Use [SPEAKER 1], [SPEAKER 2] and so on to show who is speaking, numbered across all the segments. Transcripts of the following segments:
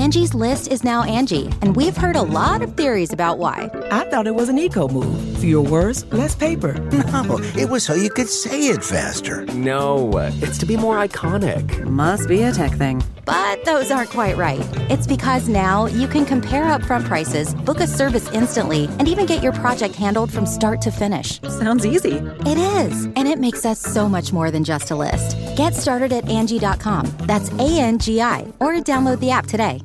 [SPEAKER 1] Angie's List is now Angie, and we've heard a lot of theories about why.
[SPEAKER 2] I thought it was an eco move. Fewer words, less paper.
[SPEAKER 3] No, it was so you could say it faster.
[SPEAKER 4] No, it's to be more iconic.
[SPEAKER 5] Must be a tech thing.
[SPEAKER 1] But those aren't quite right. It's because now you can compare upfront prices, book a service instantly, and even get your project handled from start to finish.
[SPEAKER 5] Sounds easy.
[SPEAKER 1] It is, and it makes us so much more than just a list. Get started at Angie.com. That's ANGI, or download the app today.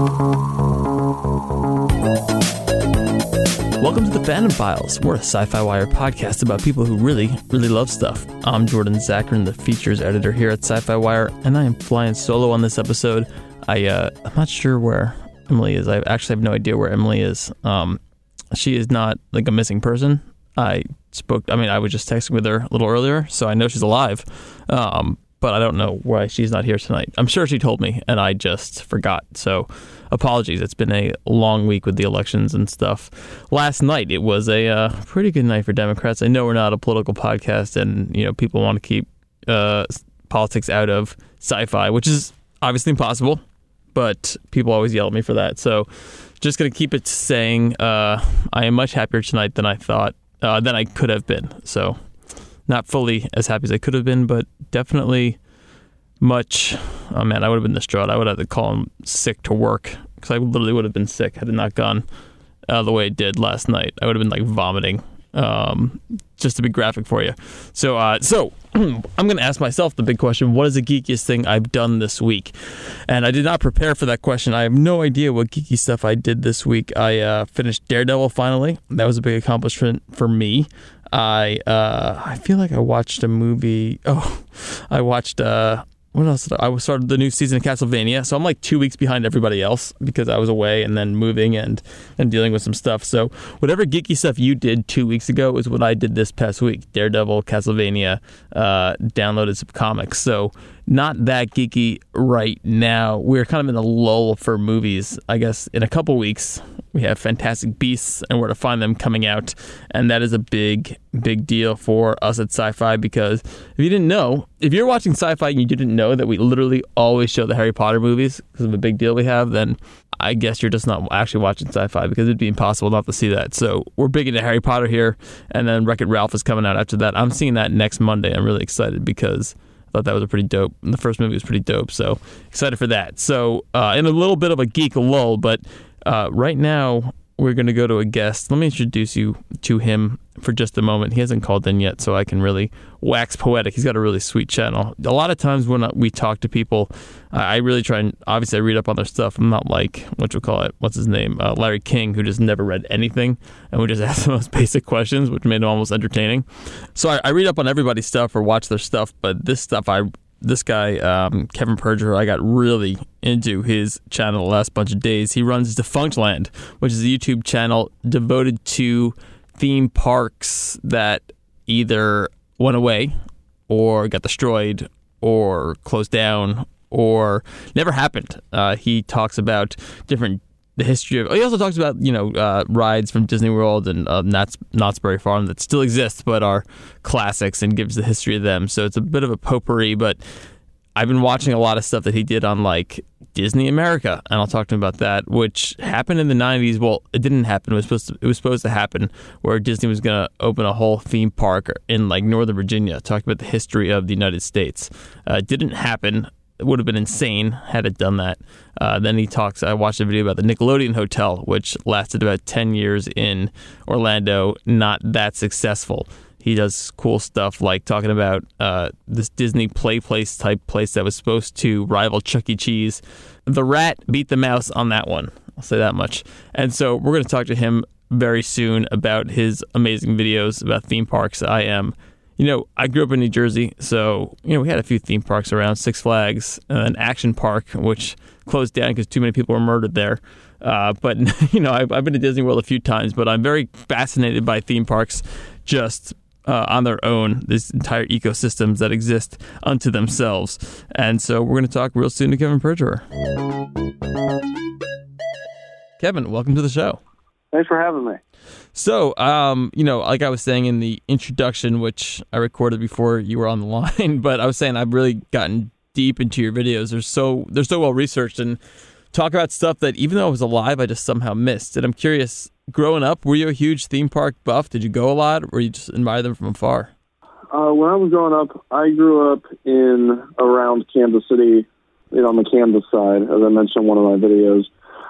[SPEAKER 6] Welcome to the Fandom Files. We're a Sci-Fi Wire podcast about people who really, really love stuff. I'm Jordan Zakarin, the features editor here at Sci-Fi Wire, and I am flying solo on this episode. I'm not sure where Emily is. I actually have no idea where Emily is. She is not like a missing person. I was just texting with her a little earlier, so I know she's alive. But I don't know why she's not here tonight. I'm sure she told me, and I just forgot. So apologies. It's been a long week with the elections and stuff. Last night, it was a pretty good night for Democrats. I know we're not a political podcast, and people want to keep politics out of sci-fi, which is obviously impossible, but people always yell at me for that. So just going to keep it saying I am much happier tonight than I thought, than I could have been. So not fully as happy as I could have been, but definitely much. Oh man, I would have been distraught. I would have had to call him sick to work because I literally would have been sick had it not gone the way it did last night. I would have been like vomiting, just to be graphic for you. So I'm going to ask myself the big question: what is the geekiest thing I've done this week? And I did not prepare for that question. I have no idea what geeky stuff I did this week. I finished Daredevil finally. That was a big accomplishment for me. I feel like I watched a movie. I watched what else? I started the new season of Castlevania, so I'm like 2 weeks behind everybody else because I was away and then moving and dealing with some stuff. So whatever geeky stuff you did 2 weeks ago is what I did this past week. Daredevil, Castlevania, downloaded some comics. So not that geeky right now. We're kind of in a lull for movies. I guess in a couple weeks we have Fantastic Beasts and Where to Find Them coming out, and that is a big deal for us at Sci-Fi because if you didn't know, if you're watching Sci-Fi and you didn't know that we literally always show the Harry Potter movies because of a big deal we have, then I guess you're just not actually watching Sci-Fi because it'd be impossible not to see that. So we're big into Harry Potter here, and then Wreck-It Ralph is coming out after that. I'm seeing that next Monday. I'm really excited because I thought that was a pretty dope. The first movie was pretty dope, so excited for that. So in a little bit of a geek lull, but right now we're going to go to a guest. Let me introduce you to him for just a moment. He hasn't called in yet, so I can really wax poetic. He's got a really sweet channel. A lot of times when we talk to people, I really try and, obviously I read up on their stuff. I'm not like, what's his name? Larry King, who just never read anything and would just ask the most basic questions, which made him almost entertaining. So I read up on everybody's stuff or watch their stuff, but this guy, Kevin Perjurer, I got really into his channel the last bunch of days. He runs Defunctland, which is a YouTube channel devoted to theme parks that either went away or got destroyed or closed down or never happened. He talks about the history of. He also talks about rides from Disney World and Knott's Berry Farm that still exist but are classics and gives the history of them. So it's a bit of a potpourri, but I've been watching a lot of stuff that he did on like Disney America, and I'll talk to him about that, which happened in the 90s. Well, it didn't happen. It was supposed to happen where Disney was going to open a whole theme park in like Northern Virginia, talking about the history of the United States. It didn't happen. It would have been insane had it done that. Then I watched a video about the Nickelodeon Hotel, which lasted about 10 years in Orlando, not that successful. He does cool stuff like talking about this Disney play place type place that was supposed to rival Chuck E. Cheese. The rat beat the mouse on that one. I'll say that much. And so we're going to talk to him very soon about his amazing videos about theme parks. I grew up in New Jersey, so we had a few theme parks around. Six Flags, an Action Park, which closed down because too many people were murdered there. But I've been to Disney World a few times, but I'm very fascinated by theme parks just on their own, these entire ecosystems that exist unto themselves. And so we're going to talk real soon to Kevin Perjurer. Kevin, welcome to the show.
[SPEAKER 7] Thanks for having me.
[SPEAKER 6] So, like I was saying in the introduction, which I recorded before you were on the line, but I was saying I've really gotten deep into your videos. They're so well researched, and talk about stuff that even though I was alive, I just somehow missed. And I'm curious, growing up, were you a huge theme park buff? Did you go a lot, or you just admire them from afar?
[SPEAKER 5] When I was growing up, I grew up around Kansas City, on the Kansas side, as I mentioned in one of my videos.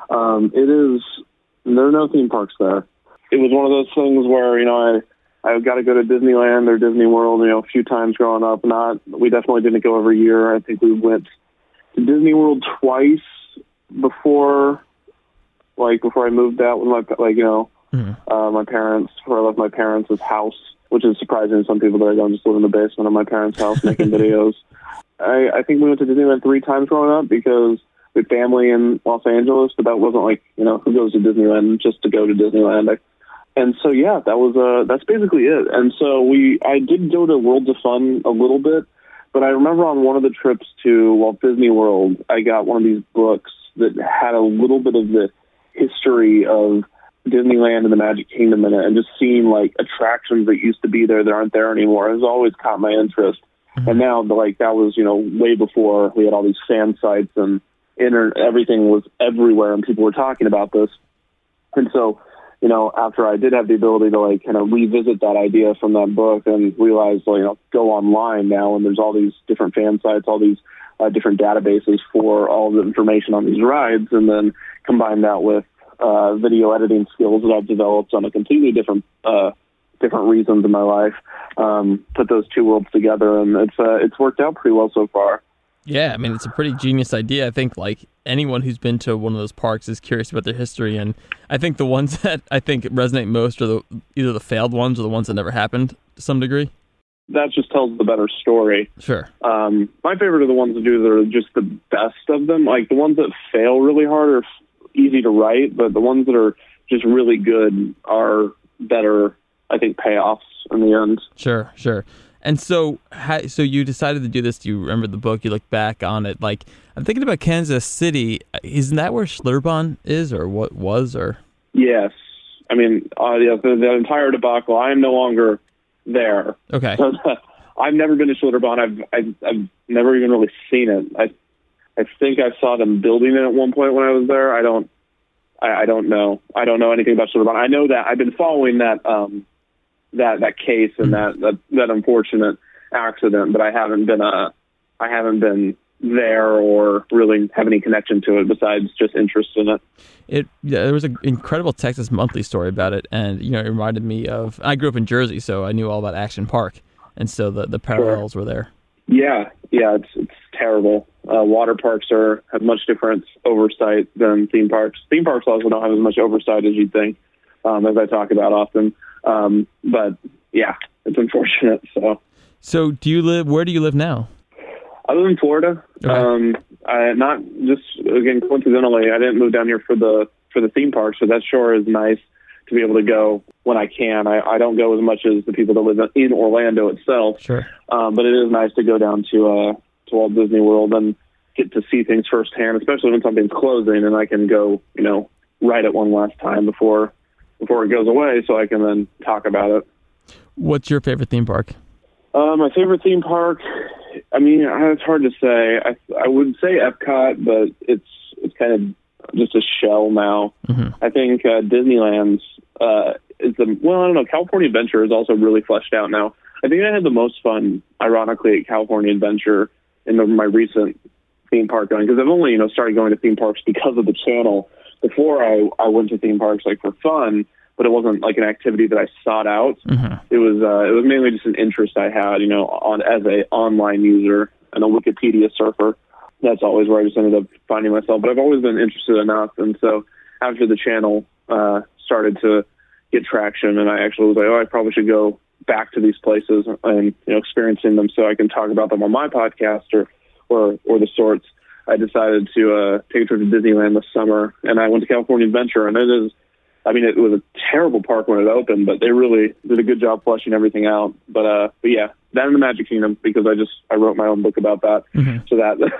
[SPEAKER 5] There are no theme parks there. It was one of those things where, I got to go to Disneyland or Disney World, a few times growing up. We definitely didn't go every year. I think we went to Disney World twice before I moved out with my parents, before I left my parents' house, which is surprising to some people that I don't just live in the basement of my parents' house making videos. I think we went to Disneyland 3 times growing up because with family in Los Angeles, but that wasn't who goes to Disneyland just to go to Disneyland. And so, yeah, that's basically it. And so I did go to Worlds of Fun a little bit, but I remember on one of the trips to Walt Disney World, I got one of these books that had a little bit of the history of Disneyland and the Magic Kingdom in it, and just seeing attractions that used to be there that aren't there anymore has always caught my interest. Mm-hmm. And now, that was, way before we had all these fan sites and everything was everywhere and people were talking about this. And so, after I did have the ability to kind of revisit that idea from that book and realize, go online now and there's all these different fan sites, all these different databases for all the information on these rides, and then combine that with video editing skills that I've developed on a completely different reasons in my life, put those two worlds together, and it's worked out pretty well so far.
[SPEAKER 6] Yeah, I mean, it's a pretty genius idea. I think anyone who's been to one of those parks is curious about their history, and I think the ones that I think resonate most are either the failed ones or the ones that never happened to some degree.
[SPEAKER 5] That just tells the better story.
[SPEAKER 6] Sure.
[SPEAKER 5] My favorite are the ones that are just the best of them. The ones that fail really hard are easy to write, but the ones that are just really good are better, I think, payoffs in the end.
[SPEAKER 6] Sure. And so you decided to do this. Do you remember the book? You look back on it. I'm thinking about Kansas City. Isn't that where Schlitterbahn is, or what was, or?
[SPEAKER 5] Yes. I mean, the entire debacle, I am no longer there.
[SPEAKER 6] Okay.
[SPEAKER 5] I've never been to Schlitterbahn. I've never even really seen it. I think I saw them building it at one point when I was there. I don't know. I don't know anything about Schlitterbahn. I know that I've been following that case and that unfortunate accident, but I haven't been there or really have any connection to it besides just interest in it.
[SPEAKER 6] There was an incredible Texas Monthly story about it, and it reminded me of. I grew up in Jersey, so I knew all about Action Park, and so the parallels were there. Yeah,
[SPEAKER 5] it's terrible. Water parks have much different oversight than theme parks. Theme parks also don't have as much oversight as you'd think, as I talk about often. But yeah, it's unfortunate. So
[SPEAKER 6] where do you live now?
[SPEAKER 5] I live in Florida.
[SPEAKER 6] Okay.
[SPEAKER 5] Not just, again, coincidentally, I didn't move down here for the theme parks, so that sure is nice to be able to go when I can. I don't go as much as the people that live in Orlando itself.
[SPEAKER 6] Sure.
[SPEAKER 5] But it is nice to go down to Walt Disney World and get to see things firsthand, especially when something's closing and I can go, ride it one last time before it goes away, so I can then talk about it.
[SPEAKER 6] What's your favorite theme park?
[SPEAKER 5] My favorite theme park, I mean, it's hard to say. I would say Epcot, but it's kind of just a shell now. Mm-hmm. I think Disneyland's is I don't know. California Adventure is also really fleshed out now. I think I had the most fun, ironically, at California Adventure in my recent theme park going, because I've only started going to theme parks because of the channel. Before I went to theme parks for fun, but it wasn't an activity that I sought out. Mm-hmm. It was mainly just an interest I had, as a online user and a Wikipedia surfer. That's always where I just ended up finding myself. But I've always been interested enough, and so after the channel started to get traction, and I actually was like, I probably should go back to these places and experiencing them so I can talk about them on my podcast or the sorts. I decided to take a trip to Disneyland this summer, and I went to California Adventure, and it was a terrible park when it opened, but they really did a good job fleshing everything out. But yeah, that and the Magic Kingdom, because I wrote my own book about that. Mm-hmm. So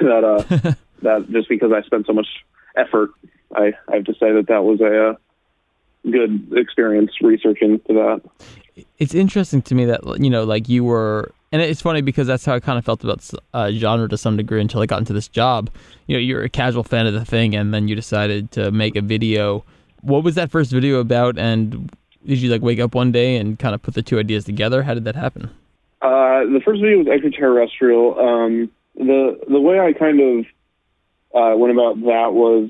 [SPEAKER 5] that just because I spent so much effort, I have to say that was a good experience researching for that.
[SPEAKER 6] It's interesting to me that you were And it's funny because that's how I kind of felt about genre to some degree until I got into this job. You know, you're a casual fan of the thing, and then you decided to make a video. What was that first video about, and did you like wake up one day and kind of put the two ideas together? How did that happen?
[SPEAKER 5] The first video was extraterrestrial. The way I kind of went about that was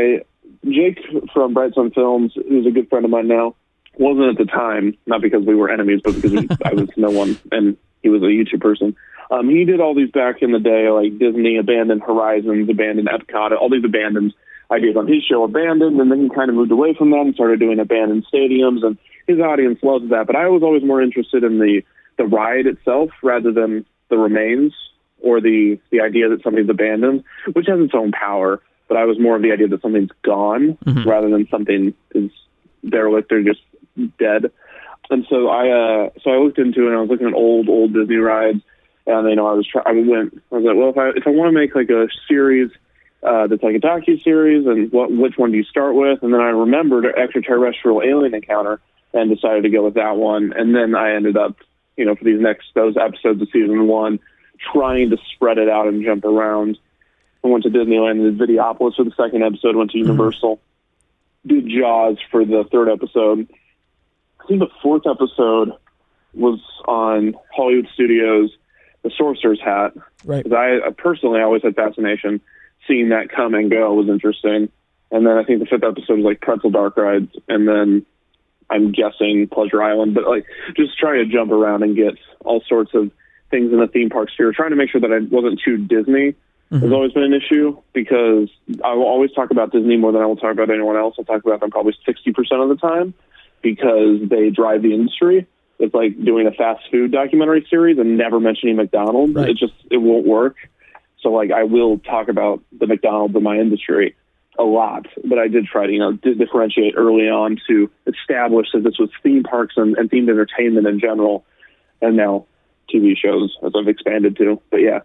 [SPEAKER 5] Jake from Bright Sun Films, who's a good friend of mine now, wasn't at the time, not because we were enemies, but because I was no one, and he was a YouTube person. He did all these back in the day, like Disney abandoned Horizons, abandoned Epcot, all these abandoned ideas on his show, abandoned, and then he kind of moved away from them and started doing abandoned stadiums, and his audience loves that. But I was always more interested in the ride itself rather than the remains or the idea that something's abandoned, which has its own power. But I was more of the idea that something's gone rather than something is derelict or just dead. And so I looked into it, and I was looking at old Disney rides, and I was like, well, if I want to make like a series that's like a docu-series, and which one do you start with? And then I remembered Extraterrestrial Alien Encounter and decided to go with that one. And then I ended up, for those episodes of season 1, trying to spread it out and jump around. I went to Disneyland, did Videopolis for the second episode, went to Universal, did Jaws for the third episode. I think the fourth episode was on Hollywood Studios' The Sorcerer's Hat.
[SPEAKER 6] Right.
[SPEAKER 5] Because I personally always had fascination. Seeing that come and go was interesting. And then I think the fifth episode was like Pretzel Dark Rides, and then I'm guessing Pleasure Island, but like just trying to jump around and get all sorts of things in the theme park sphere, trying to make sure that I wasn't too Disney. Has always been an issue because I will always talk about Disney more than I will talk about anyone else. I'll talk about them probably 60% of the time because they drive the industry. It's like doing a fast food documentary series and never mentioning McDonald's.
[SPEAKER 6] Right.
[SPEAKER 5] It won't work. So like I will talk about the McDonald's in my industry a lot, but I did try to, differentiate early on to establish that this was theme parks and themed entertainment in general, and now TV shows as I've expanded to. But yeah.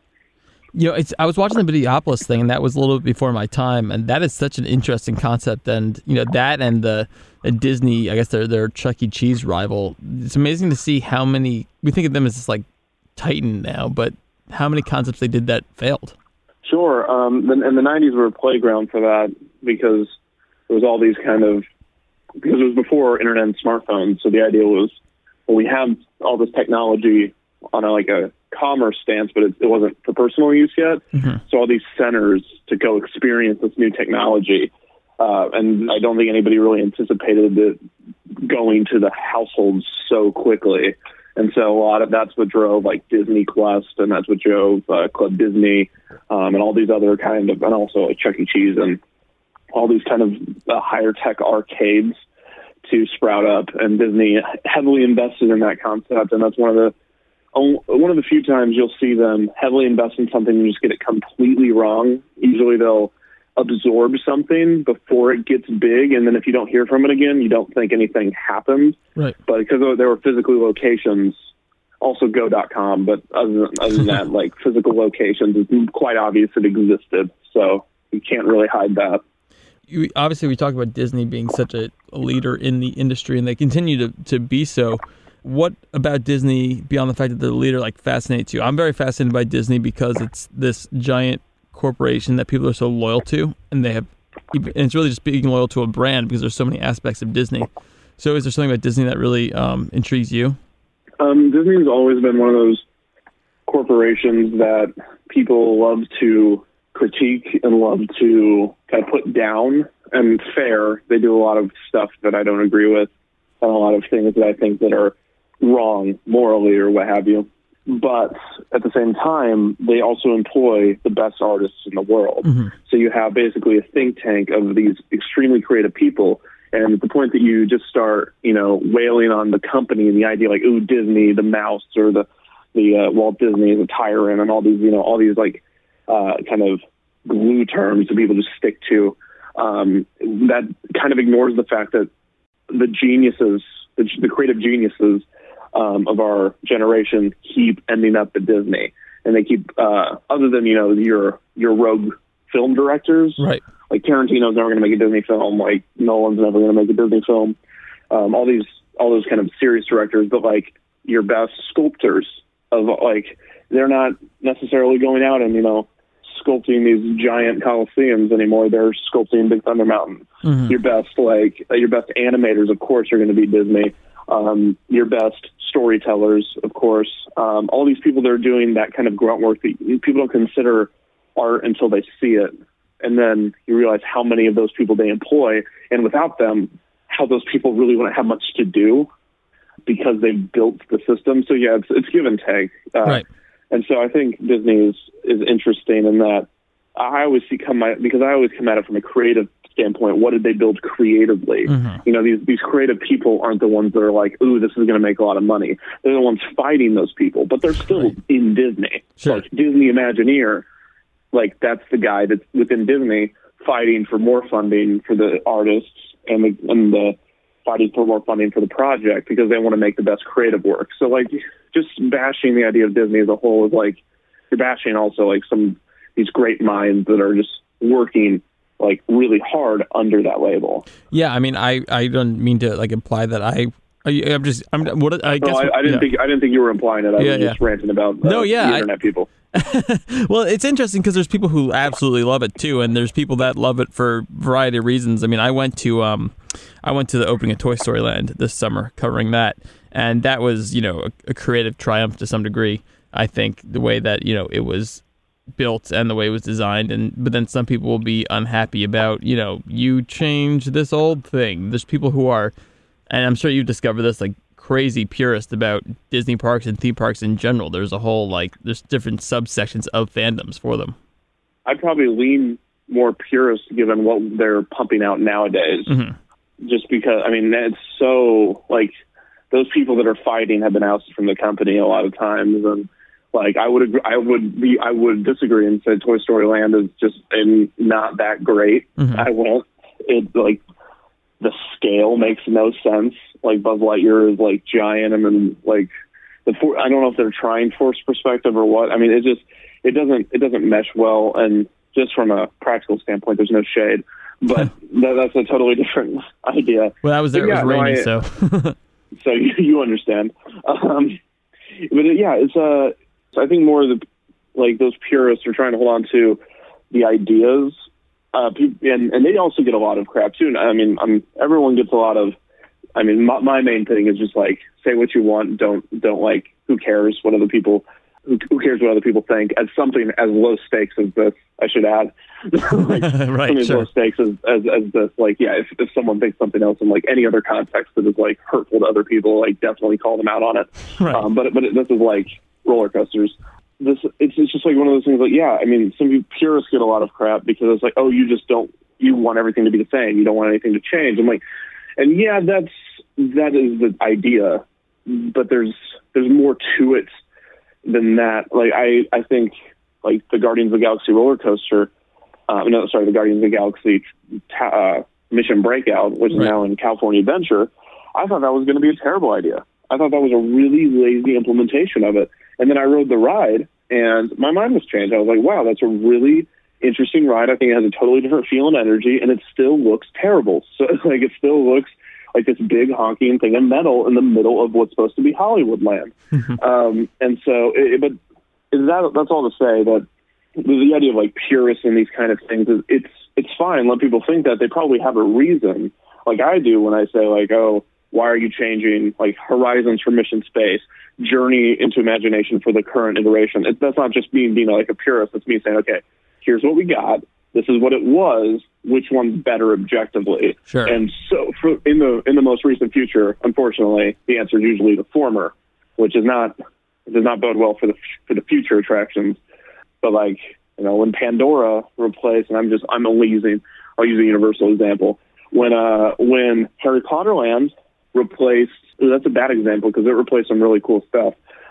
[SPEAKER 6] I was watching the Videopolis thing, and that was a little bit before my time, and that is such an interesting concept. And that and the Disney, I guess their Chuck E. Cheese rival. It's amazing to see how many we think of them as this like titan now, but how many concepts they did that failed.
[SPEAKER 5] Sure, and the '90s were a playground for that because there was all these because it was before internet and smartphones. So the idea was, well, we have all this technology on a commerce stance, but it wasn't for personal use yet. So all these centers to go experience this new technology. And I don't think anybody really anticipated it going to the households so quickly. And so a lot of that's what drove like Disney Quest, and that's what drove Club Disney, and all these other and also like Chuck E. Cheese and all these kind of higher tech arcades to sprout up. And Disney heavily invested in that concept, and that's one of the few times you'll see them heavily invest in something and just get it completely wrong. Usually they'll absorb something before it gets big, and then if you don't hear from it again, you don't think anything happened. Right. But because there were physical locations, also Go.com, but other than that, like physical locations, it's quite obvious it existed. So you can't really hide that.
[SPEAKER 6] Obviously, we talk about Disney being such a leader in the industry, and they continue to be so. What about Disney, beyond the fact that they're the leader, fascinates you? I'm very fascinated by Disney because it's this giant corporation that people are so loyal to, and it's really just being loyal to a brand because there's so many aspects of Disney. So is there something about Disney that really intrigues you?
[SPEAKER 5] Disney's always been one of those corporations that people love to critique and love to kind of put down. And fair, they do a lot of stuff that I don't agree with, and a lot of things that I think that are wrong morally or what have you. But at the same time, they also employ the best artists in the world. So you have basically a think tank of these extremely creative people. And at the point that you just start, wailing on the company and the idea like, ooh, Disney, the mouse, or the Walt Disney is a tyrant, and all these kind of glue terms that people just stick to, that kind of ignores the fact that the geniuses, the creative geniuses of our generation keep ending up at Disney. And they keep, other than, your rogue film directors, right? Like Tarantino's never going to make a Disney film, like Nolan's never going to make a Disney film. All those kind of serious directors, but like your best sculptors of like, they're not necessarily going out and, sculpting these giant coliseums anymore. They're sculpting Big Thunder Mountain. Mm-hmm. Your best animators, of course, are going to be Disney. Your best storytellers, of course. All these people that are doing that kind of grunt work that people don't consider art until they see it. And then you realize how many of those people they employ, and without them, how those people really wouldn't have much to do because they've built the system. So yeah, it's give and take.
[SPEAKER 6] Right.
[SPEAKER 5] And so I think Disney is interesting in that I always come at it from a creative standpoint. What did they build creatively? Mm-hmm. These creative people aren't the ones that are like, ooh, this is going to make a lot of money. They're the ones fighting those people, but they're still in Disney.
[SPEAKER 6] Sure.
[SPEAKER 5] Like Disney Imagineer, like that's the guy that's within Disney fighting for more funding for the artists and the fighting for more funding for the project because they want to make the best creative work. So like just bashing the idea of Disney as a whole is like you're bashing also like these great minds that are just working like really hard under that label.
[SPEAKER 6] Yeah, I mean, I don't mean to like imply that I didn't think you were implying it. I was just ranting about the internet people. Well, it's interesting because there's people who absolutely love it too, and there's people that love it for a variety of reasons. I mean, I went to the opening of Toy Story Land this summer, covering that, and that was a creative triumph to some degree. I think the way that it was built and the way it was designed, but then some people will be unhappy about you change this old thing. There's people who are, and I'm sure you've discovered this, like crazy purist about Disney parks and theme parks in general. There's a whole there's different subsections of fandoms for them.
[SPEAKER 5] I'd probably lean more purist given what they're pumping out nowadays. Mm-hmm. Just because, I mean, it's so like those people that are fighting have been ousted from the company a lot of times, and like I would disagree and say Toy Story Land is just not that great. Mm-hmm. I won't. It like the scale makes no sense. Like Buzz Lightyear is like giant, and then like I don't know if they're trying forced perspective or what. I mean, it doesn't mesh well, and just from a practical standpoint, there's no shade. But that's a totally different idea.
[SPEAKER 6] Well, I was there. It was raining, so
[SPEAKER 5] so you understand. But yeah, it's I think more of those purists are trying to hold on to the ideas, and they also get a lot of crap too. I mean, everyone gets a lot of. I mean, my main thing is just like say what you want. Don't like who cares what other people. Who cares what other people think? As something as low stakes as this, I should add. Like,
[SPEAKER 6] right,
[SPEAKER 5] sure. Low stakes as this. Like, yeah, if someone thinks something else in like any other context that is like hurtful to other people, like definitely call them out on it.
[SPEAKER 6] Right.
[SPEAKER 5] But this is like roller coasters. It's just like one of those things. Like, yeah, I mean, some purists get a lot of crap because it's like, oh, you want everything to be the same. You don't want anything to change. I'm like, and yeah, that is the idea, but there's more to it than that. Like I think like the Guardians of the Galaxy roller coaster, the Guardians of the Galaxy Mission Breakout, which is now in California Adventure. I thought that was going to be a terrible idea. I thought that was a really lazy implementation of it. And then I rode the ride, and my mind was changed. I was like, wow, that's a really interesting ride. I think it has a totally different feel and energy, and it still looks terrible. So like it still looks like this big honking thing of metal in the middle of what's supposed to be Hollywood land. And so, that's all to say that the idea of like purists and these kind of things is it's fine. Let people think that. They probably have a reason, like I do when I say like, oh, why are you changing like Horizons for Mission Space, Journey into Imagination for the current iteration? That's not just being like a purist. It's me saying, okay, here's what we got. This is what it was. Which one's better objectively?
[SPEAKER 6] Sure.
[SPEAKER 5] And so, in the most recent future, unfortunately, the answer is usually the former, which does not bode well for the future attractions. But like when Pandora replaced, and I'll use a Universal example. When Harry Potter Land replaced, that's a bad example because it replaced some really cool stuff.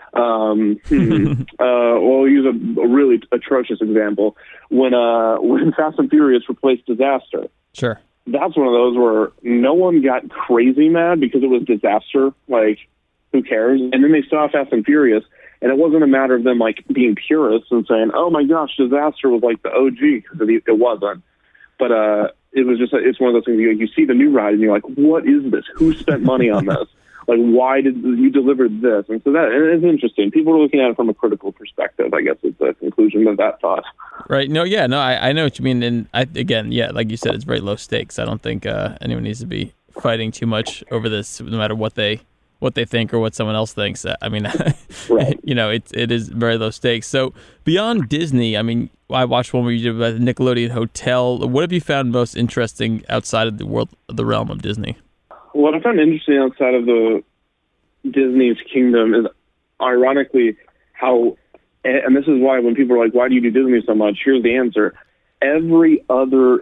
[SPEAKER 5] We'll use a really atrocious example. When Fast and Furious replaced Disaster.
[SPEAKER 6] Sure.
[SPEAKER 5] That's one of those where no one got crazy mad because it was Disaster. Like, who cares? And then they saw Fast and Furious, and it wasn't a matter of them like being purists and saying, oh my gosh, Disaster was like the OG, because it wasn't. But it was just, it's one of those things, you see the new ride and you're like, what is this? Who spent money on this? Like, why did you deliver this? And so that, and it's interesting. People are looking at it from a critical perspective, I guess, is the conclusion of that thought.
[SPEAKER 6] Right. No, yeah, no, I know what you mean. And again, yeah, like you said, it's very low stakes. I don't think anyone needs to be fighting too much over this, no matter what they think or what someone else thinks. I mean,
[SPEAKER 5] right.
[SPEAKER 6] It is very low stakes. So beyond Disney, I mean, I watched one where you did about the Nickelodeon Hotel. What have you found most interesting outside of the realm of Disney?
[SPEAKER 5] What I found interesting outside of the Disney's kingdom is, ironically, how, and this is why when people are like, why do you do Disney so much? Here's the answer. Every other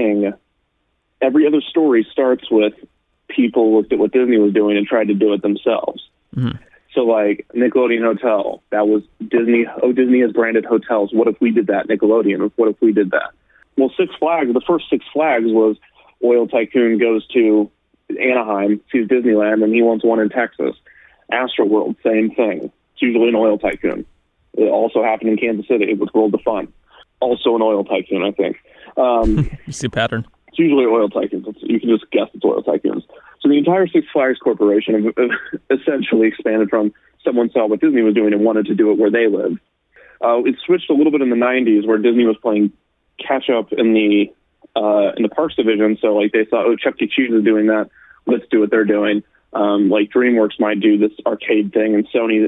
[SPEAKER 5] story starts with people looked at what Disney was doing and tried to do it themselves. Mm-hmm. So like Nickelodeon Hotel, that was Disney. Oh, Disney has branded hotels. What if we did that? Nickelodeon. What if we did that? Well, Six Flags, the first Six Flags was oil tycoon goes to Anaheim, sees Disneyland, and he wants one in Texas. Astroworld, same thing. It's usually an oil tycoon. It also happened in Kansas City with World of Fun. Also an oil tycoon, I think.
[SPEAKER 6] You see a pattern.
[SPEAKER 5] It's usually oil tycoons. You can just guess it's oil tycoons. So the entire Six Flags Corporation essentially expanded from someone saw what Disney was doing and wanted to do it where they lived. It switched a little bit in the 90s where Disney was playing catch up in the parks division. So like they thought, Chuck E. Cheese is doing that. Let's do what they're doing. Like DreamWorks might do this arcade thing, and Sony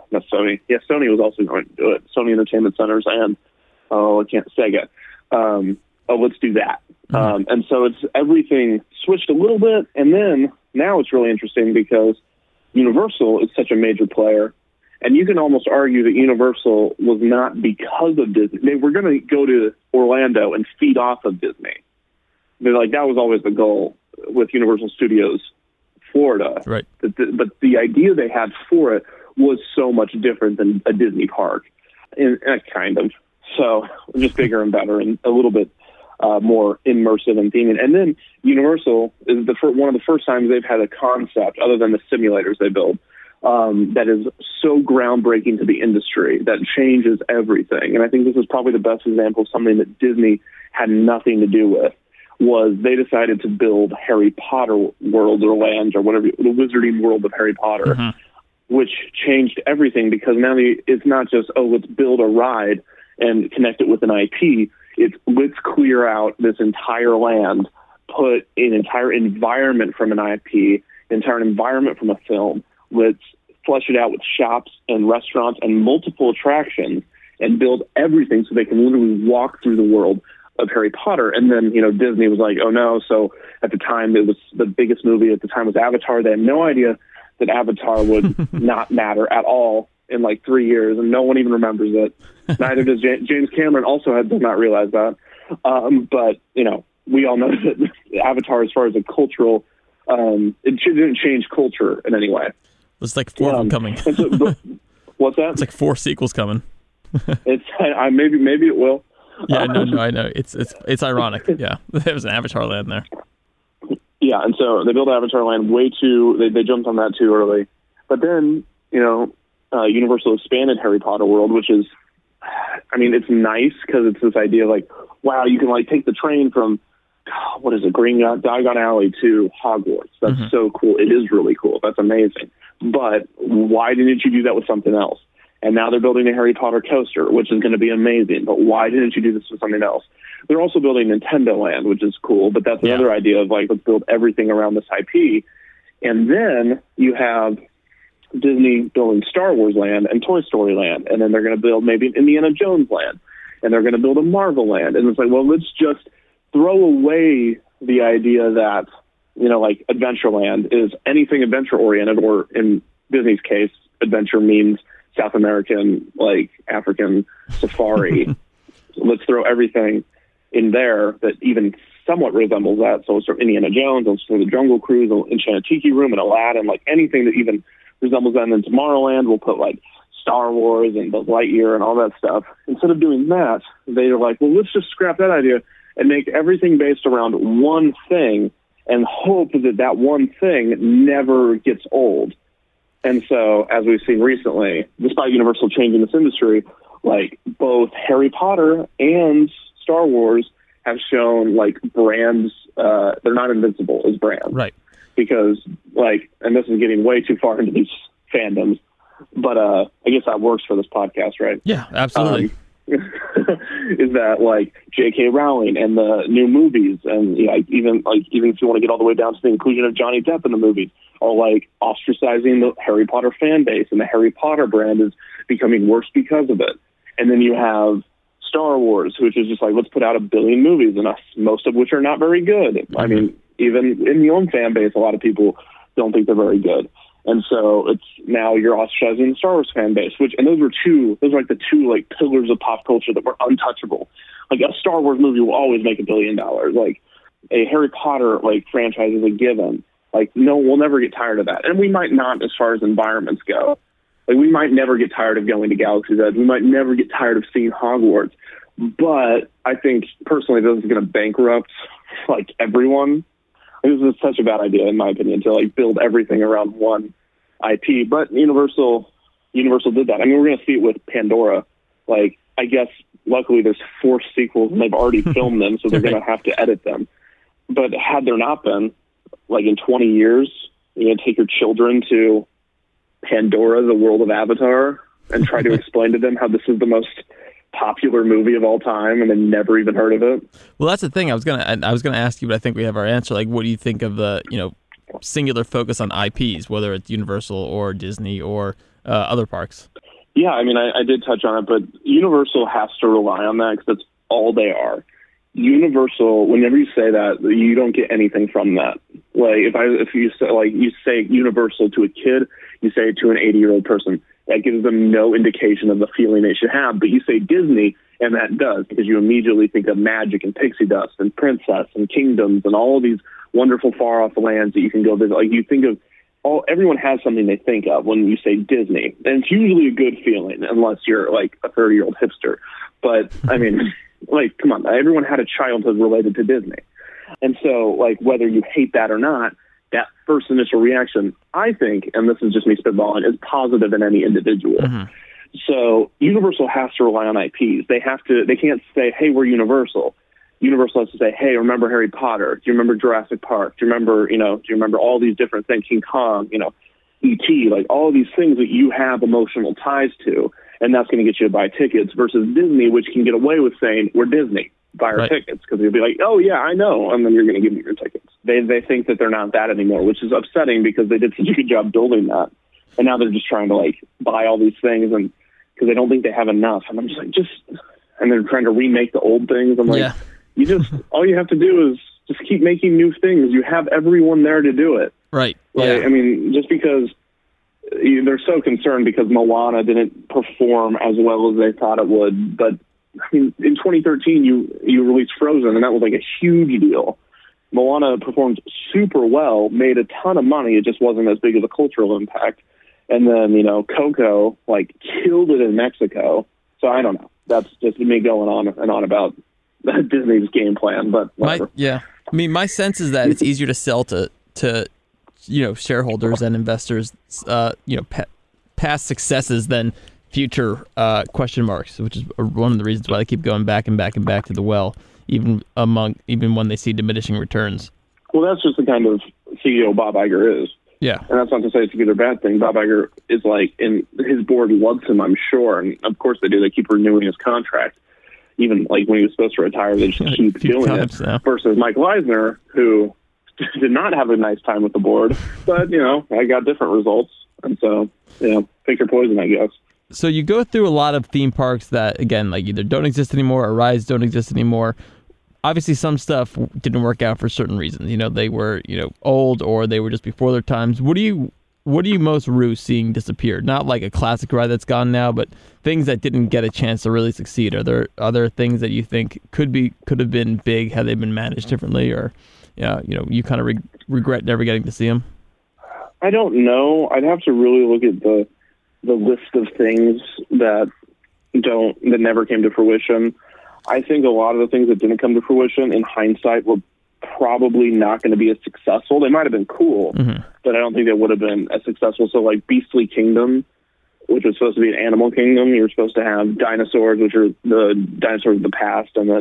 [SPEAKER 5] was also going to do it. Sony Entertainment Centers and Sega. Let's do that. Mm-hmm. And so it's everything switched a little bit, and then now it's really interesting because Universal is such a major player, and you can almost argue that Universal was not because of Disney. They were going to go to Orlando and feed off of Disney. They're like, that was always the goal with Universal Studios Florida.
[SPEAKER 6] Right.
[SPEAKER 5] But the idea they had for it was so much different than a Disney park, kind of. So just bigger and better and a little bit more immersive and theming. And then Universal is one of the first times they've had a concept, other than the simulators they build, that is so groundbreaking to the industry, that changes everything. And I think this is probably the best example of something that Disney had nothing to do with, was they decided to build Harry Potter World or Land or whatever, the Wizarding World of Harry Potter, mm-hmm. which changed everything because now it's not just, let's build a ride and connect it with an IP. It's let's clear out this entire land, put an entire environment from an IP, entire environment from a film. Let's flesh it out with shops and restaurants and multiple attractions and build everything so they can literally walk through the world of Harry Potter. And then, Disney was like, oh no. So at the time, it was the biggest movie at the time was Avatar. They had no idea that Avatar would not matter at all in like 3 years, and no one even remembers it. Neither does James Cameron. Also does not realize that. But we all know that Avatar, as far as a cultural, it didn't change culture in any way.
[SPEAKER 6] There's like 4 of them coming.
[SPEAKER 5] What's that?
[SPEAKER 6] It's like 4 sequels coming.
[SPEAKER 5] Maybe it will.
[SPEAKER 6] Yeah, no, I know. It's ironic. Yeah, there was an Avatar Land there.
[SPEAKER 5] Yeah, and so they built Avatar Land they jumped on that too early. But then, Universal expanded Harry Potter World, which is, it's nice because it's this idea like, wow, you can like take the train from, Green Diagon Alley to Hogwarts. That's mm-hmm. so cool. It is really cool. That's amazing. But why didn't you do that with something else? And now they're building a Harry Potter coaster, which is going to be amazing. But why didn't you do this with something else? They're also building Nintendo Land, which is cool. But that's another idea of like, let's build everything around this IP. And then you have Disney building Star Wars Land and Toy Story Land. And then they're going to build maybe Indiana Jones Land. And they're going to build a Marvel Land. And it's like, well, let's just throw away the idea that, like Adventureland is anything adventure-oriented, or in Disney's case, adventure means South American, like African safari. Let's throw everything in there that even somewhat resembles that. So it's Indiana Jones, let's throw the Jungle Cruise, Enchanted Tiki Room, and Aladdin, like anything that even resembles that. And then Tomorrowland, we'll put like Star Wars and Buzz Lightyear and all that stuff. Instead of doing that, they're like, well, let's just scrap that idea and make everything based around one thing and hope that one thing never gets old. And so, as we've seen recently, despite Universal changing this industry, like both Harry Potter and Star Wars have shown like brands, they're not invincible as brands.
[SPEAKER 6] Right.
[SPEAKER 5] Because like, and this is getting way too far into these fandoms, but I guess that works for this podcast, right?
[SPEAKER 6] Yeah, absolutely.
[SPEAKER 5] Is that like J.K. Rowling and the new movies, and even if you want to get all the way down to the inclusion of Johnny Depp in the movies, are like ostracizing the Harry Potter fan base, and the Harry Potter brand is becoming worse because of it. And then you have Star Wars, which is just like, let's put out 1 billion movies, and most of which are not very good. Mm-hmm. I mean, even in the own fan base, a lot of people don't think they're very good. And so it's now you're ostracizing the Star Wars fan base, and those are like the two like pillars of pop culture that were untouchable. Like a Star Wars movie will always make $1 billion. Like a Harry Potter like franchise is a given. Like no, we'll never get tired of that. And we might not as far as environments go. Like we might never get tired of going to Galaxy's Edge. We might never get tired of seeing Hogwarts. But I think personally this is going to bankrupt like everyone. This is such a bad idea, in my opinion, to like build everything around one IP. But Universal did that. I mean, we're going to see it with Pandora. Like, I guess, luckily, there's 4 sequels, and they've already filmed them, so they're going to have to edit them. But had there not been, like in 20 years, you're going to take your children to Pandora, the world of Avatar, and try to explain to them how this is the most popular movie of all time, and they never even heard of it.
[SPEAKER 6] Well, that's the thing. I was gonna ask you, but I think we have our answer. Like, what do you think of the singular focus on IPs, whether it's Universal or Disney or other parks?
[SPEAKER 5] Yeah, I mean, I did touch on it, but Universal has to rely on that because that's all they are. Universal, whenever you say that, you don't get anything from that. Like if you say Universal to a kid, you say it to an 80-year-old person. That gives them no indication of the feeling they should have. But you say Disney, and that does, because you immediately think of magic and pixie dust and princess and kingdoms and all of these wonderful far-off lands that you can go visit. Like you think of everyone has something they think of when you say Disney. And it's usually a good feeling, unless you're like a 30-year-old hipster. But, I mean, like, come on, everyone had a childhood related to Disney. And so, like, whether you hate that or not, that first initial reaction, I think, and this is just me spitballing, is positive in any individual. Mm-hmm. So Universal has to rely on IPs. They can't say, hey, we're Universal. Universal has to say, hey, remember Harry Potter? Do you remember Jurassic Park? Do you remember all these different things, King Kong, E.T., like all of these things that you have emotional ties to, and that's going to get you to buy tickets, versus Disney, which can get away with saying, we're Disney. Buy our tickets, because you'll be like, oh yeah, I know, and then you're going to give me your tickets. They think that they're not that anymore, which is upsetting because they did such a good job building that, and now they're just trying to like buy all these things, and because they don't think they have enough, and I'm just like, and they're trying to remake the old things. I'm like, all you have to do is just keep making new things. You have everyone there to do it. Right. Like, yeah. I mean, just because they're so concerned because Moana didn't perform as well as they thought it would, but I mean, in 2013, you released Frozen, and that was like a huge deal. Moana performed super well, made a ton of money. It just wasn't as big of a cultural impact. And then, Coco, like, killed it in Mexico. So I don't know. That's just me going on and on about Disney's game plan, but whatever.
[SPEAKER 6] I mean, my sense is that it's easier to sell to shareholders and investors, past successes than future question marks, which is one of the reasons why they keep going back and back and back to the well, even when they see diminishing returns.
[SPEAKER 5] Well, that's just the kind of CEO Bob Iger is. Yeah. And that's not to say it's a good or bad thing. Bob Iger is like, and his board loves him, I'm sure. And of course they do. They keep renewing his contract. Even like when he was supposed to retire, they just keep doing it. Now. Versus Michael Eisner, who did not have a nice time with the board, but, I got different results. And so, pick your poison, I guess.
[SPEAKER 6] So you go through a lot of theme parks that, again, like either don't exist anymore or rides don't exist anymore. Obviously, some stuff didn't work out for certain reasons. They were, old or they were just before their times. What do you most rue seeing disappear? Not like a classic ride that's gone now, but things that didn't get a chance to really succeed. Are there other things that you think could have been big had they been managed differently, or you kind of regret never getting to see them?
[SPEAKER 5] I don't know. I'd have to really look at the list of things that never came to fruition. I think a lot of the things that didn't come to fruition, in hindsight, were probably not going to be as successful. They might have been cool, but I don't think they would have been as successful. So, like Beastly Kingdom, which was supposed to be an animal kingdom, you were supposed to have dinosaurs, which are the dinosaurs of the past, and then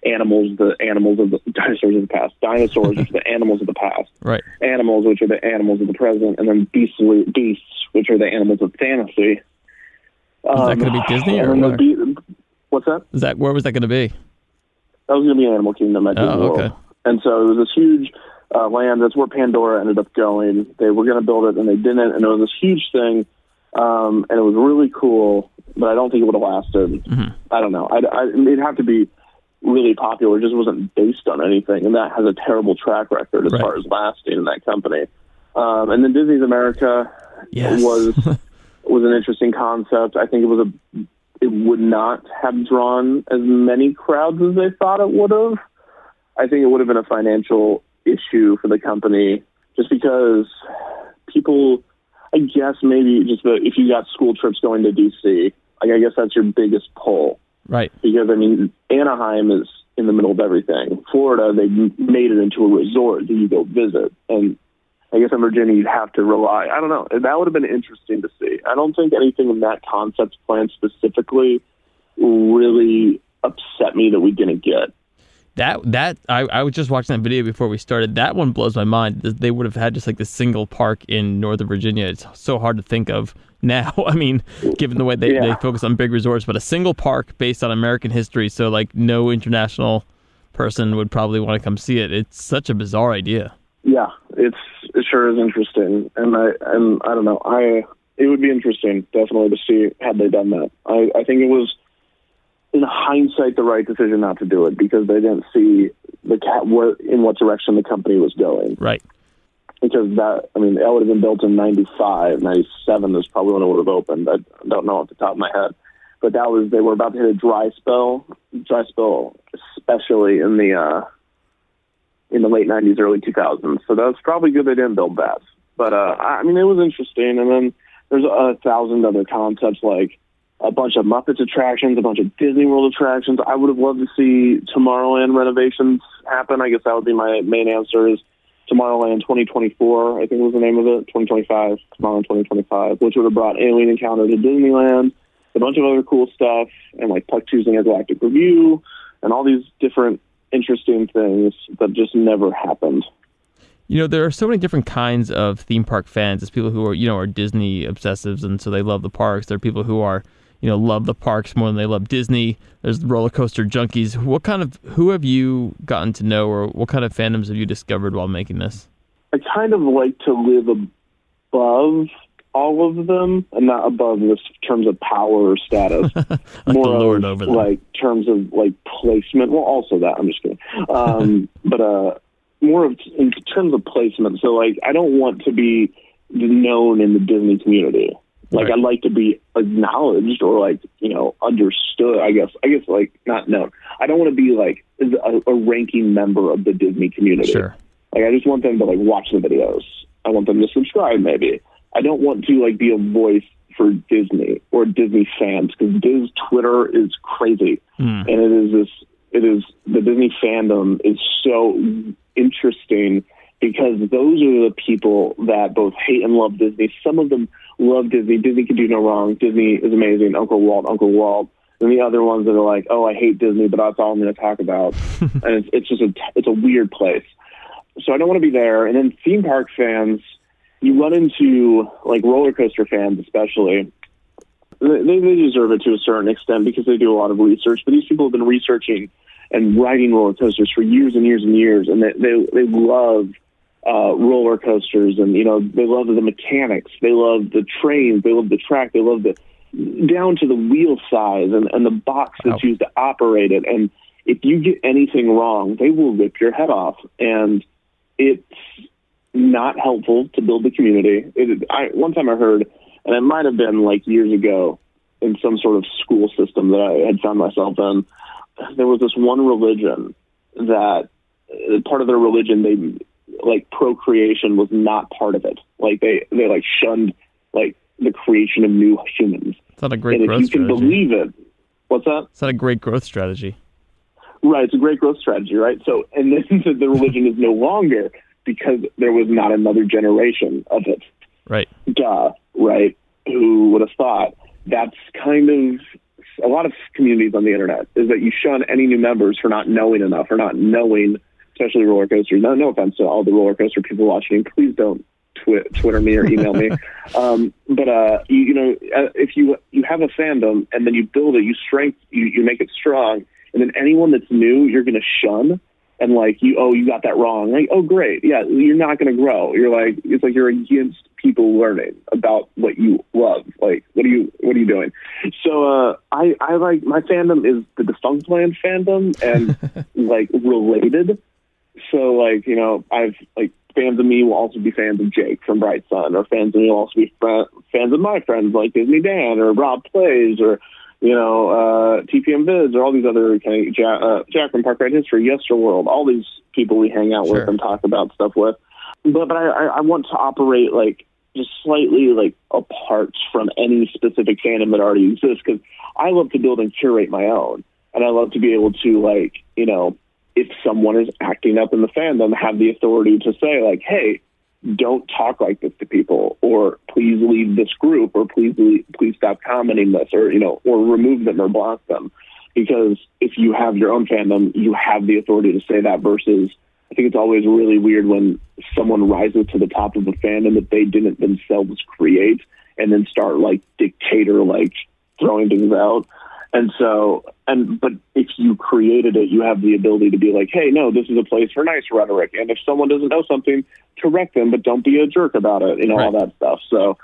[SPEAKER 5] animals, the animals of the dinosaurs of the past, dinosaurs, which are the animals of the past,
[SPEAKER 6] right?
[SPEAKER 5] Animals, which are the animals of the present, and then beasts, which are the animals of fantasy.
[SPEAKER 6] Is that going to be Disney or where?
[SPEAKER 5] What's that?
[SPEAKER 6] Where was that going to be?
[SPEAKER 5] That was going to be Animal Kingdom at Disney World.
[SPEAKER 6] Okay.
[SPEAKER 5] And so it was this huge land. That's where Pandora ended up going. They were going to build it, and they didn't. And it was this huge thing, and it was really cool. But I don't think it would have lasted. Mm-hmm. I don't know. It'd have to be really popular. It just wasn't based on anything, and that has a terrible track record as far as lasting in that company. And then Disney's America was an interesting concept. I think it would not have drawn as many crowds as they thought it would have. I think it would have been a financial issue for the company, just because people, I guess maybe just if you got school trips going to DC, I guess that's your biggest pull.
[SPEAKER 6] Right.
[SPEAKER 5] Because, I mean, Anaheim is in the middle of everything. Florida, they made it into a resort that you go visit. And I guess in Virginia, you'd have to rely. I don't know. That would have been interesting to see. I don't think anything in that concept plan specifically really upset me that we didn't get.
[SPEAKER 6] I was just watching that video before we started. That one blows my mind. They would have had just like the single park in Northern Virginia. It's so hard to think of now. I mean, given the way they focus on big resorts, but a single park based on American history, so like no international person would probably want to come see it. It's such a bizarre idea. Yeah,
[SPEAKER 5] it sure is interesting, and I don't know. It would be interesting definitely to see had they done that. I think it was, in hindsight, the right decision not to do it, because they didn't see in what direction the company was going.
[SPEAKER 6] Right.
[SPEAKER 5] Because that would have been built in 95, 97 is probably when it would have opened. I don't know off the top of my head. But they were about to hit a dry spell, especially in the late 90s, early 2000s. So that's probably good they didn't build that. But, it was interesting. And then there's 1,000 other concepts, like a bunch of Muppets attractions, a bunch of Disney World attractions. I would have loved to see Tomorrowland renovations happen. I guess that would be my main answer is Tomorrowland 2024, I think was the name of it, 2025, Tomorrowland 2025, which would have brought Alien Encounter to Disneyland, a bunch of other cool stuff, and like Puck Tuesday and Galactic Review, and all these different interesting things that just never happened.
[SPEAKER 6] You know, there are so many different kinds of theme park fans. There's people who are Disney obsessives, and so they love the parks. There are people who are, love the parks more than they love Disney. There's roller coaster junkies. Who have you gotten to know, or what kind of fandoms have you discovered while making this?
[SPEAKER 5] I kind of like to live above all of them, and not above in terms of power or status.
[SPEAKER 6] Like
[SPEAKER 5] more
[SPEAKER 6] the Lord over them.
[SPEAKER 5] Like terms of like placement. Well, also that. I'm just kidding. But more of in terms of placement. So like, I don't want to be known in the Disney community. Like, right. I'd like to be acknowledged or like, understood. I guess like not known. I don't want to be like a ranking member of the Disney community.
[SPEAKER 6] Sure.
[SPEAKER 5] Like, I just want them to like watch the videos. I want them to subscribe. Maybe I don't want to like be a voice for Disney or Disney fans, because Disney Twitter is crazy, and it is the Disney fandom is so interesting, because those are the people that both hate and love Disney. Some of them love Disney. Disney can do no wrong. Disney is amazing. Uncle Walt. And the other ones that are like, oh, I hate Disney, but that's all I'm going to talk about. And it's just it's a weird place. So I don't want to be there. And then theme park fans, you run into like roller coaster fans, especially. They deserve it to a certain extent because they do a lot of research. But these people have been researching and riding roller coasters for years and years and years, and they love roller coasters, and they love the mechanics, they love the trains, they love the track, they love down to the wheel size and the box that's used to operate it. And if you get anything wrong, they will rip your head off, and it's not helpful to build the community. One time I heard, and it might have been like years ago in some sort of school system that I had found myself in, there was this one religion that part of their religion, they like procreation was not part of it. Like they like shunned like the creation of new humans.
[SPEAKER 6] It's not a great growth strategy.
[SPEAKER 5] If you can believe it, what's that?
[SPEAKER 6] It's not a great growth strategy.
[SPEAKER 5] Right, it's a great growth strategy, right? So, and then the religion is no longer because there was not another generation of it.
[SPEAKER 6] Right.
[SPEAKER 5] Duh, right? Who would have thought? That's kind of a lot of communities on the internet, is that you shun any new members for not knowing enough or not knowing, especially roller coasters. No offense to all the roller coaster people watching. Please don't Twitter me or email me. But if you have a fandom and then you build it, you make it strong, and then anyone that's new, you're going to shun. And you got that wrong. Like, oh, great. Yeah, you're not going to grow. It's like you're against people learning about what you love. Like, what are you doing? So I like, my fandom is the Defunctland fandom and related. So I've fans of me will also be fans of Jake from Bright Sun, or fans of me will also be fans of my friends like Disney Dan or Rob Plays or TPM Vids, or all these other kind of Jack from Park Ride History, Yesterworld, all these people we hang out with and talk about stuff with. But I want to operate just slightly apart from any specific fandom that already exists, because I love to build and curate my own, and I love to be able to if someone is acting up in the fandom, have the authority to say hey, don't talk like this to people, or please leave this group, or please stop commenting this, or remove them or block them. Because if you have your own fandom, you have the authority to say that, versus I think it's always really weird when someone rises to the top of a fandom that they didn't themselves create and then start dictator, throwing things out. But if you created it, you have the ability to be hey, no, this is a place for nice rhetoric. And if someone doesn't know something, correct them, but don't be a jerk about it, all that stuff. So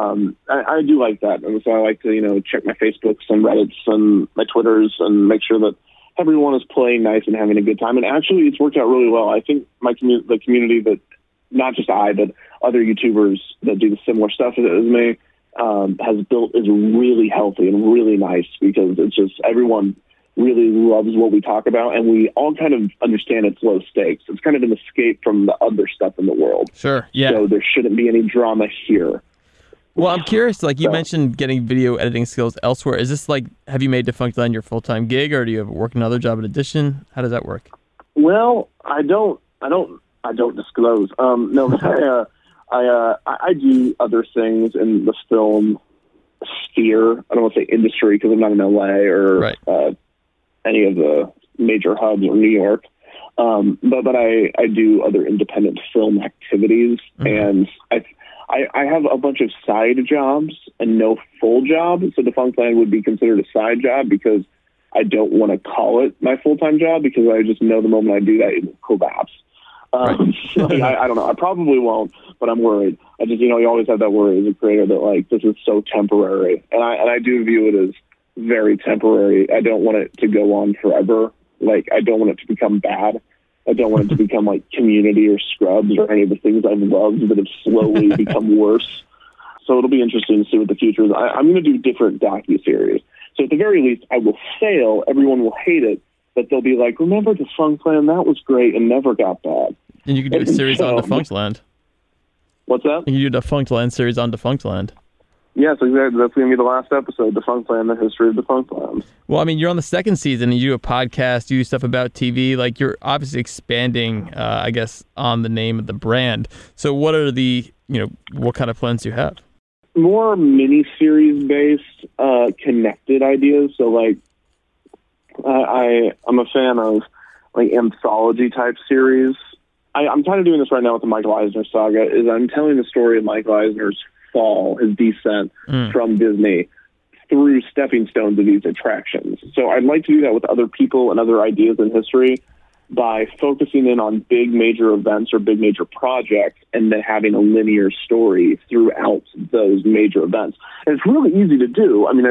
[SPEAKER 5] I do like that. And so I like to, check my Facebooks and Reddits and my Twitters and make sure that everyone is playing nice and having a good time. And actually, it's worked out really well. I think the community that, not just I, but other YouTubers that do the similar stuff as me, has built is really healthy and really nice, because it's just everyone really loves what we talk about, and we all kind of understand it's low stakes. It's kind of an escape from the other stuff in the world.
[SPEAKER 6] Sure, yeah.
[SPEAKER 5] So there shouldn't be any drama here.
[SPEAKER 6] Well, I'm curious, you mentioned getting video editing skills elsewhere. Is this have you made Defunctland your full-time gig, or do you have work another job in addition? How does that work?
[SPEAKER 5] Well, I don't disclose. No, I do other things in the film sphere. I don't want to say industry, because I'm not in LA or any of the major hubs or New York. But I do other independent film activities, and I have a bunch of side jobs and no full job. So Defunctland would be considered a side job, because I don't want to call it my full-time job, because I just know the moment I do that, it will collapse. I don't know. I probably won't, but I'm worried. I just, you always have that worry as a creator that this is so temporary, and I do view it as very temporary. I don't want it to go on forever. I don't want it to become bad. I don't want it to become Community or Scrubs or any of the things I've loved that have slowly become worse. So it'll be interesting to see what the future is. I'm going to do different docuseries. So at the very least, I will fail. Everyone will hate it. But they'll be remember Defunctland? That was great and never got bad.
[SPEAKER 6] And you can do a series on Defunctland.
[SPEAKER 5] What's that?
[SPEAKER 6] You can do a Defunctland series on Defunctland.
[SPEAKER 5] Yes, exactly. That's going to be the last episode, Defunctland, the history of Defunctland.
[SPEAKER 6] Well, I mean, you're on the second season, and you do a podcast, you do stuff about TV. You're obviously expanding, I guess, on the name of the brand. So what are the, what kind of plans do you have?
[SPEAKER 5] More mini-series-based, connected ideas. So, I'm a fan of anthology-type series. I'm kind of doing this right now with the Michael Eisner saga. Is I'm telling the story of Michael Eisner's fall, his descent from Disney through stepping stones of these attractions. So I'd like to do that with other people and other ideas in history by focusing in on big major events or big major projects, and then having a linear story throughout those major events. And it's really easy to do. I mean,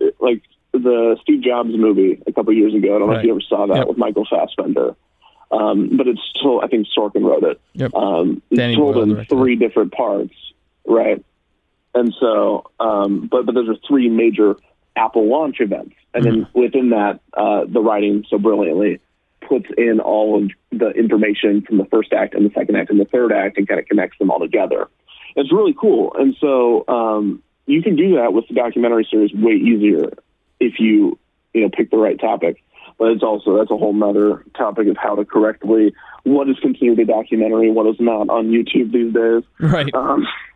[SPEAKER 5] the Steve Jobs movie a couple of years ago. I don't know if you ever saw that with Michael Fassbender. But it's still, I think Sorkin wrote it. Yep. It's told in 3 different parts, right? And so, but those are 3 major Apple launch events. And then within that, the writing so brilliantly puts in all of the information from the first act and the second act and the third act and kind of connects them all together. It's really cool. And so you can do that with the documentary series way easier if you pick the right topic. But that's a whole nother topic of how to correctly, what is considered a documentary, what is not on YouTube these days.
[SPEAKER 6] Right.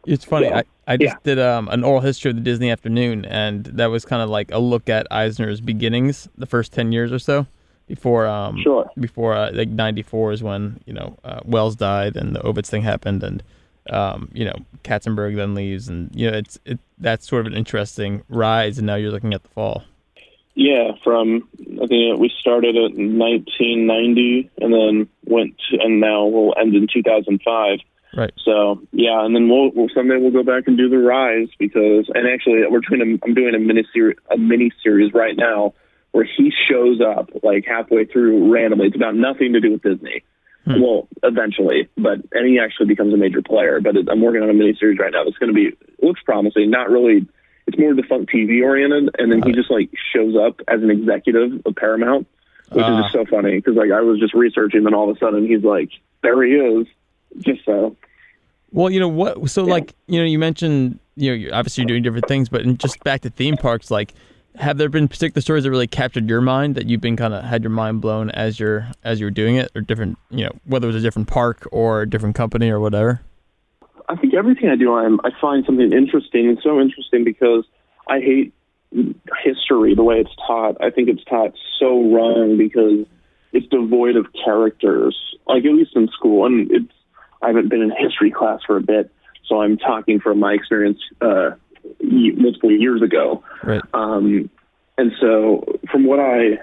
[SPEAKER 6] It's funny.
[SPEAKER 5] So,
[SPEAKER 6] I just did an oral history of the Disney Afternoon, and that was kind of like a look at Eisner's beginnings, the first 10 years or so, before like 94 is when Wells died and the Ovitz thing happened, and Katzenberg then leaves, and that's sort of an interesting rise, and now you're looking at the fall.
[SPEAKER 5] Yeah, I think we started at 1990 and then and now we'll end in 2005.
[SPEAKER 6] Right.
[SPEAKER 5] So yeah, and then we'll someday we'll go back and do the rise and actually I'm doing a mini series right now where he shows up like halfway through randomly. It's about nothing to do with Disney. Well, eventually, and he actually becomes a major player. But I'm working on a mini series right now. It's going to be, it looks promising. Not really. It's more defunct TV oriented, and then he just like shows up as an executive of Paramount, which is just so funny because like I was just researching, and all of a sudden he's like, there he is, just so.
[SPEAKER 6] Well, what? So like you mentioned you're obviously doing different things, but just back to theme parks, like have there been particular stories that really captured your mind that you've been kind of had your mind blown as you're doing it, or different whether it was a different park or a different company or whatever?
[SPEAKER 5] I think everything I do, I find something interesting. It's so interesting because I hate history the way it's taught. I think it's taught so wrong because it's devoid of characters, like at least in school. And I haven't been in a history class for a bit, so I'm talking from my experience multiple years ago.
[SPEAKER 6] Right.
[SPEAKER 5] And so from what I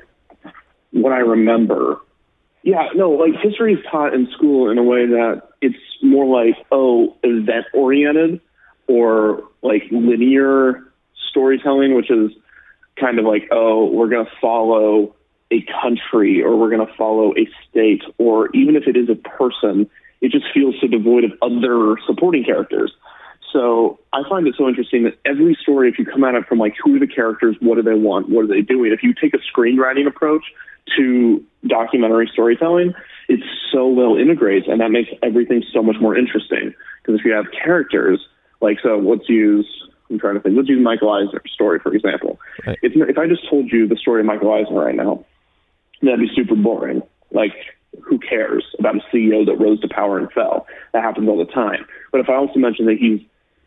[SPEAKER 5] remember, history is taught in school in a way that it's more like, event-oriented or like linear storytelling, which is kind of like, we're going to follow a country or we're going to follow a state, or even if it is a person, it just feels so devoid of other supporting characters. So I find it so interesting that every story, if you come at it from like, who are the characters, what do they want, what are they doing? If you take a screenwriting approach to documentary storytelling, it so well integrates, and that makes everything so much more interesting. Because if you have characters, let's use Michael Eisner's story, for example. Right. If I just told you the story of Michael Eisner right now, that'd be super boring. Like, who cares about a CEO that rose to power and fell? That happens all the time. But if I also mention that he's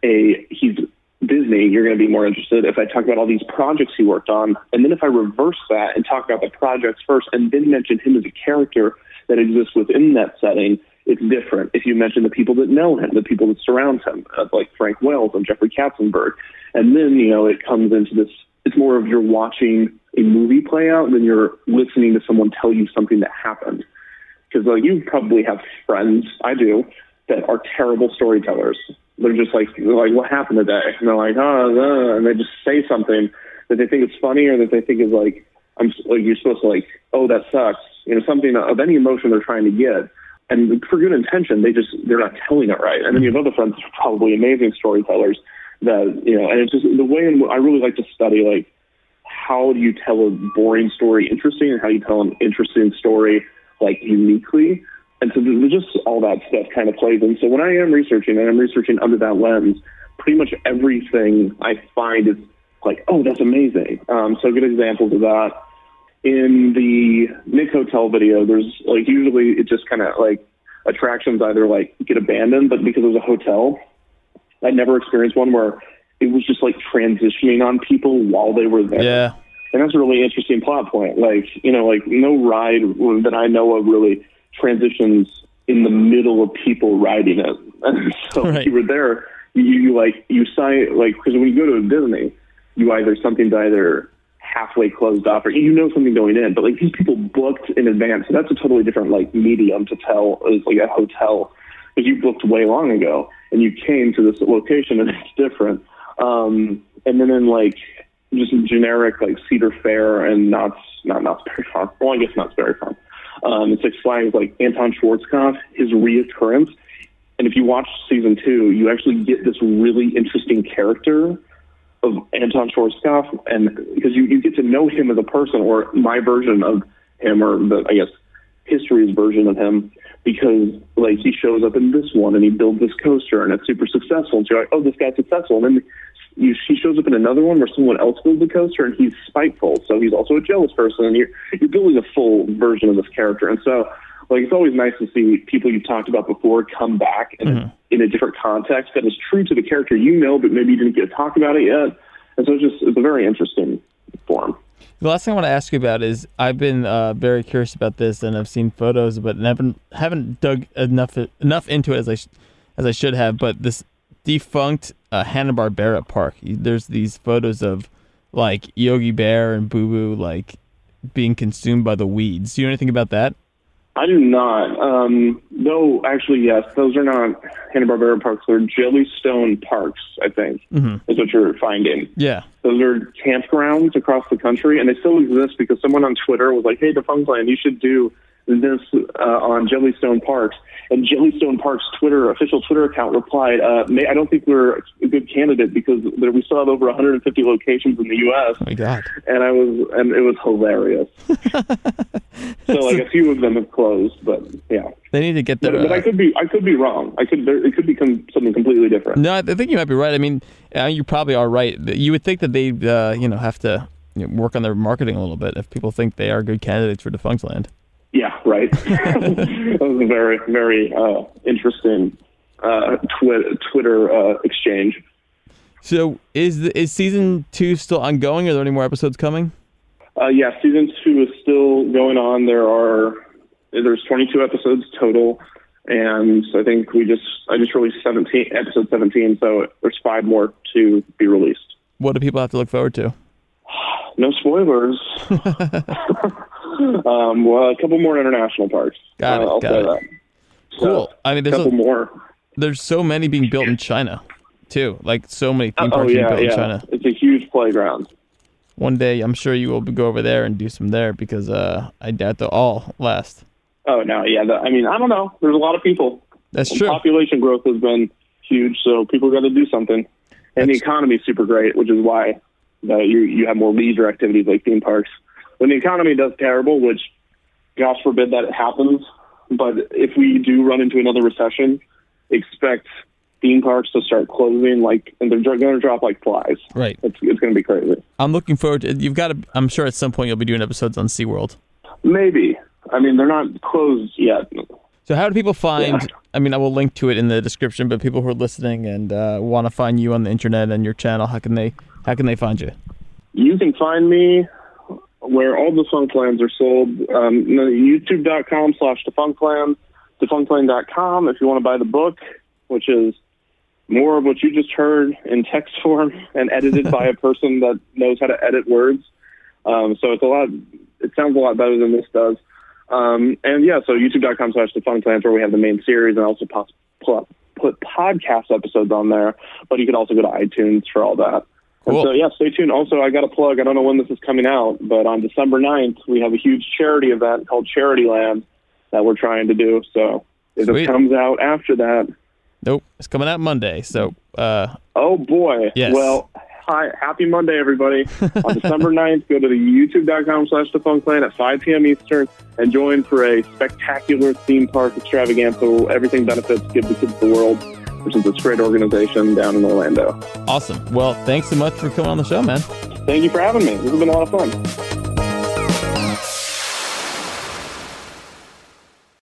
[SPEAKER 5] Disney, you're going to be more interested. If I talk about all these projects he worked on, and then if I reverse that and talk about the projects first and then mention him as a character that exists within that setting, it's different. If you mention the people that know him, the people that surround him, like Frank Wells and Jeffrey Katzenberg, and then, it comes into this, it's more of you're watching a movie play out than you're listening to someone tell you something that happened. Because you probably have friends, I do, that are terrible storytellers. They're just like, what happened today? And they're like, and they just say something that they think is funny or that they think is like, you're supposed to like, that sucks. Something of any emotion they're trying to get. And for good intention, they're not telling it right. And then you have other friends that are probably amazing storytellers that, and it's just the way I really like to study, like, how do you tell a boring story interesting and how do you tell an interesting story, like, uniquely. And so just all that stuff kind of plays in. So when I am researching, and I'm researching under that lens, pretty much everything I find is like, that's amazing. So good examples of that. In the Nick Hotel video, there's like, usually it just kind of like attractions either like get abandoned, but because it was a hotel, I never experienced one where it was just like transitioning on people while they were there.
[SPEAKER 6] Yeah.
[SPEAKER 5] And that's a really interesting plot point. Like, no ride that I know of really transitions in the middle of people riding it. And so right. If you were there, you sign, like, because when you go to Disney, something's either halfway closed off or something going in, but like these people booked in advance. So that's a totally different like medium to tell as like a hotel, because you booked way long ago and you came to this location and it's different. And then in like just generic like Cedar Fair and Knott's Berry Farm. Well, I guess Knott's Berry Farm. It's Six Flags, like Anton Schwarzkopf, his reoccurrence. And if you watch season 2, you actually get this really interesting character of Anton Schwarzkopf, and because you get to know him as a person, or my version of him, or history's version of him, because like he shows up in this one and he builds this coaster and it's super successful. And so you're like, this guy's successful. And then he shows up in another one where someone else builds a coaster and he's spiteful. So he's also a jealous person. And you're building a full version of this character. And so like, it's always nice to see people you've talked about before come back in a different context that is true to the character but maybe you didn't get to talk about it yet. And so it's a very interesting form.
[SPEAKER 6] The last thing I want to ask you about is I've been very curious about this, and I've seen photos, but haven't dug enough into it as I should have. But this defunct Hanna-Barbera park, there's these photos of like Yogi Bear and Boo Boo like being consumed by the weeds. Do you know anything about that?
[SPEAKER 5] I do not. No, actually, yes. Those are not Hanna-Barbera parks. They're Jellystone parks, I think, is what you're finding.
[SPEAKER 6] Yeah.
[SPEAKER 5] Those are campgrounds across the country, and they still exist because someone on Twitter was like, hey, Defunctland, you should do this on Jellystone Parks. And Jellystone Park's official Twitter account replied, I don't think we're a good candidate because we still have over 150 locations in the U.S.
[SPEAKER 6] Oh, my God.
[SPEAKER 5] And it was hilarious. So, like, a few of them have closed, but, yeah.
[SPEAKER 6] They need to get their...
[SPEAKER 5] But I could be wrong. It could become something completely different.
[SPEAKER 6] No, I think you might be right. I mean, you probably are right. You would think that they'd, have to work on their marketing a little bit if people think they are good candidates for Defunctland.
[SPEAKER 5] Yeah, right. That was a very, very interesting Twitter exchange.
[SPEAKER 6] So is season 2 still ongoing? Are there any more episodes coming?
[SPEAKER 5] Yeah, season 2 is still going on. There's 22 episodes total, and I think I just released episode 17, so there's 5 more to be released.
[SPEAKER 6] What do people have to look forward to?
[SPEAKER 5] No spoilers. Well, a couple more international parks.
[SPEAKER 6] Got it.
[SPEAKER 5] I'll say that.
[SPEAKER 6] Cool.
[SPEAKER 5] So,
[SPEAKER 6] I mean,
[SPEAKER 5] there's a couple more.
[SPEAKER 6] There's so many being built in China, too. Like, so many theme parks being built in China.
[SPEAKER 5] It's a huge playground.
[SPEAKER 6] One day, I'm sure you will go over there and do some there because I doubt they'll all last.
[SPEAKER 5] Oh, no, yeah. I don't know. There's a lot of people.
[SPEAKER 6] That's true.
[SPEAKER 5] Population growth has been huge, so people got to do something. And the economy is super great, which is why you have more leisure activities like theme parks. When the economy does terrible, which, gosh forbid that it happens, but if we do run into another recession, expect theme parks to start closing, and they're going to drop like flies.
[SPEAKER 6] Right.
[SPEAKER 5] It's going to be crazy.
[SPEAKER 6] I'm looking forward to I'm sure at some point you'll be doing episodes on SeaWorld.
[SPEAKER 5] Maybe. I mean, they're not closed yet.
[SPEAKER 6] So how do people find, I mean, I will link to it in the description, but people who are listening and want to find you on the internet and your channel, how can they find you? You
[SPEAKER 5] can find me where all Defunctlands are sold. YouTube.com/Defunctland, Defunctland.com if you want to buy the book, which is more of what you just heard in text form and edited by a person that knows how to edit words. So it sounds a lot better than this does. So YouTube.com/Defunctland where we have the main series and also put podcast episodes on there, but you can also go to iTunes for all that. Cool. And so, stay tuned. Also, I got a plug. I don't know when this is coming out, but on December 9th, we have a huge charity event called Charityland that we're trying to do. So if it comes out after that...
[SPEAKER 6] Nope. It's coming out Monday. So...
[SPEAKER 5] oh, boy.
[SPEAKER 6] Yes.
[SPEAKER 5] Well, happy Monday, everybody. On December 9th, go to the youtube.com/Defunctland at 5 p.m. Eastern and join for a spectacular theme park extravaganza where everything benefits Give the Kids the World, which is this great organization down in Orlando.
[SPEAKER 6] Awesome. Well, thanks so much for coming on the show, man.
[SPEAKER 5] Thank you for having me. This has been a lot of fun.